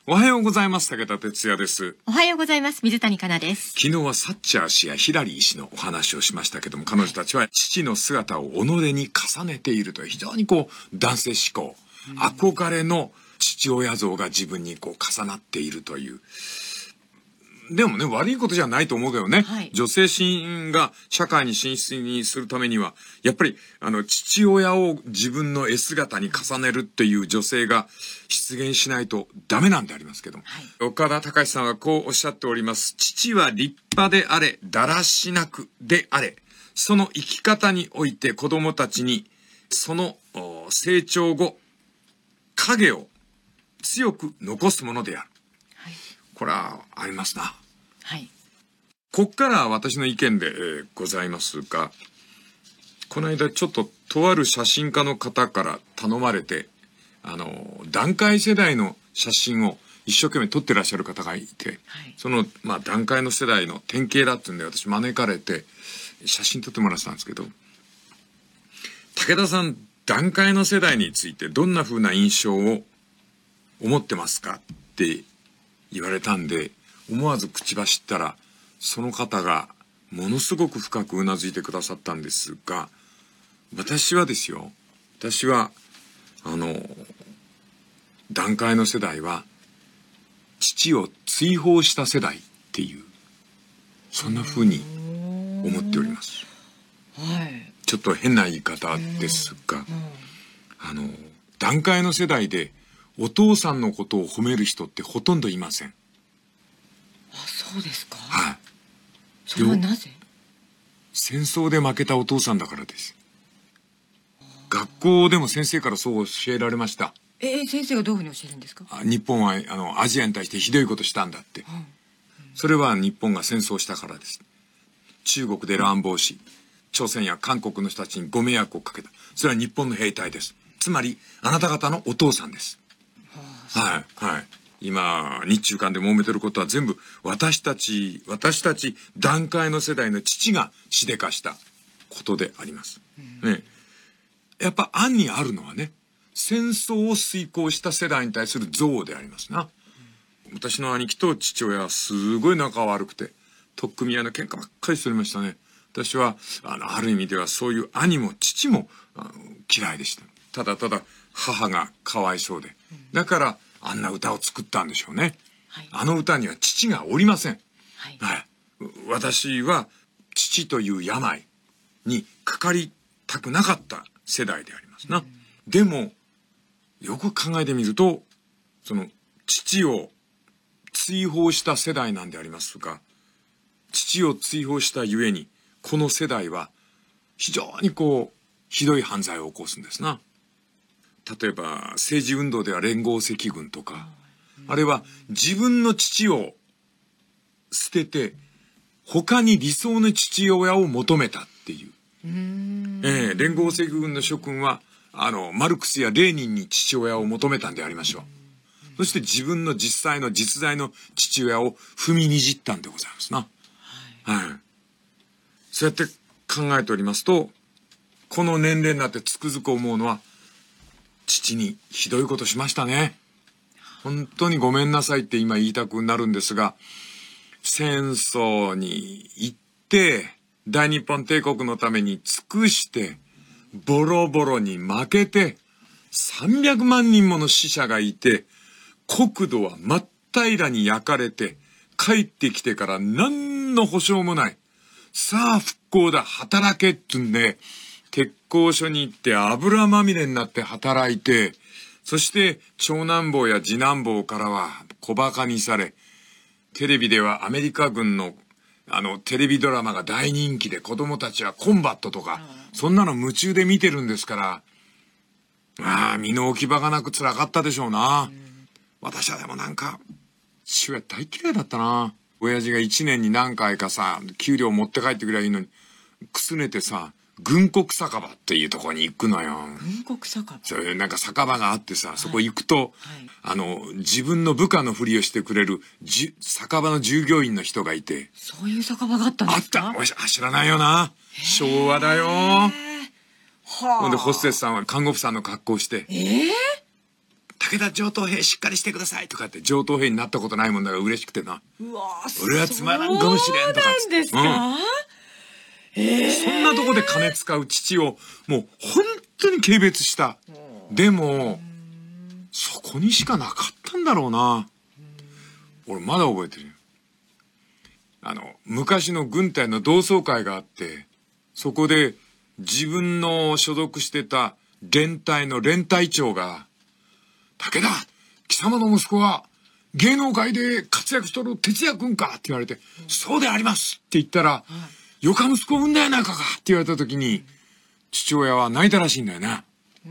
おはようございます。武田哲也です。 おはようございます。水谷香奈です。 昨日はサッチャー氏やヒラリー氏のお話をしましたけども、彼女たちは父の姿を己に重ねているという非常に男性志向、憧れの父親像が自分に重なっているという。でもね、悪いことじゃないと思うけどね、 はい、 女性心が社会に進出にするためにはやっぱり父親を自分の絵姿に重ねるっていう女性が出現しないとダメなんでありますけども、はい、岡田隆さんはこうおっしゃっております。父は立派であれ、だらしなくであれ、その生き方において子供たちにその成長後影を強く残すものである。これはありますな。 はい。 こっから私の意見で、ございますが、この間ちょっととある写真家の方から頼まれて、団塊世代の写真を一生懸命撮ってらっしゃる方がいて、はい、その団塊の世代の典型だっていうんで私招かれて写真撮ってもらってたんですけど、武田さん、団塊の世代についてどんな風な印象を思ってますかって言われたんで、思わず口走ったらその方がものすごく深くうなずいてくださったんですが、私は団塊の世代は父を追放した世代っていう、そんな風に思っております。 はい、 ちょっと変な言い方ですが、団塊の世代でお父さんのことを褒める人ってほとんどいません。 あ、そうですか。 はい。 それはなぜ？ 戦争で負けたお父さんだからです。学校でも先生からそう教えられました。 先生がどういうふうに教えるんですか？ 日本はアジアに対してひどいことしたんだって、それは日本が戦争したからです。中国で乱暴し、朝鮮や韓国の人たちにご迷惑をかけた。それは日本の兵隊です。つまりあなた方のお父さんです。はいはい。今日中間で揉めてることは全部私たち団塊の世代の父がしでかしたことであります、ね。やっぱ暗にあるのはね、戦争を遂行した世代に対する憎悪でありますな。私の兄貴と父親はすごい仲悪くて取っ組み合いの喧嘩ばっかりしておりましたね。私はある意味ではそういう兄も父も嫌いでした。ただただ母がかわいそうで、だからあんな歌を作ったんでしょうね、はい、あの歌には父がおりません、はいはい、私は父という病にかかりたくなかった世代でありますな、でもよく考えてみるとその父を追放した世代なんでありますが、父を追放したゆえにこの世代は非常にひどい犯罪を起こすんですな。例えば政治運動では連合赤軍とか、あれは自分の父を捨てて他に理想の父親を求めたっていう。連合赤軍の諸君はマルクスやレーニンに父親を求めたんでありましょう。そして自分の実在の父親を踏みにじったんでございますな、はいはい、そうやって考えておりますと、この年齢になってつくづく思うのは、父にひどいことしましたね。本当にごめんなさいって今言いたくなるんですが、戦争に行って大日本帝国のために尽くしてボロボロに負けて300万人もの死者がいて、国土は真っ平らに焼かれて帰ってきてから何の保証もない。さあ復興だ、働けってんで鉄工所に行って油まみれになって働いて、そして長男坊や次男坊からは小馬鹿にされ、テレビではアメリカ軍のテレビドラマが大人気で、子供たちはコンバットとかそんなの夢中で見てるんですから、身の置き場がなく辛かったでしょうな。私はでも父親大嫌いだったな。親父が1年に何回かさ給料持って帰ってくればいいのに、くすねてさ軍国酒場っていうところに行くのよ。 軍国酒場。 そういう酒場があってさ、そこ行くと、自分の部下のふりをしてくれる酒場の従業員の人がいて。 そういう酒場があったんですか？ あった。知らないよな。昭和だよ。ほんでホステスさんは看護婦さんの格好をして、 武田上等兵しっかりしてくださいとかって、上等兵になったことないもんだから嬉しくてな。 うわー、 俺はつまらんかもしれんとかそうなんですか、 そんなとこで金使う父をもう本当に軽蔑した。でもそこにしかなかったんだろうな。俺まだ覚えてるよ。昔の軍隊の同窓会があって、そこで自分の所属してた連隊の連隊長が、武田、貴様の息子は芸能界で活躍しとる哲也君かって言われて、そうでありますって言ったら、よか息子産んだやないかかって言われた時に、父親は泣いたらしいんだよな。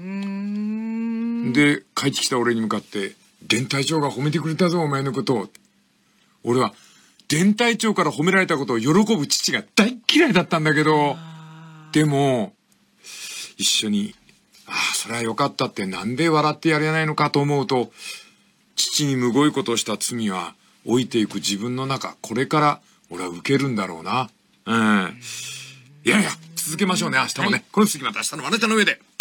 で、帰ってきた俺に向かって、連隊長が褒めてくれたぞお前のことを。俺は連隊長から褒められたことを喜ぶ父が大嫌いだったんだけど、でも一緒に、それはよかったってなんで笑ってやれないのかと思うと、父にむごいことをした罪は老いていく自分の中、これから俺は受けるんだろうな。いやいや続けましょうね、明日もね、この次また明日のあなたの上で。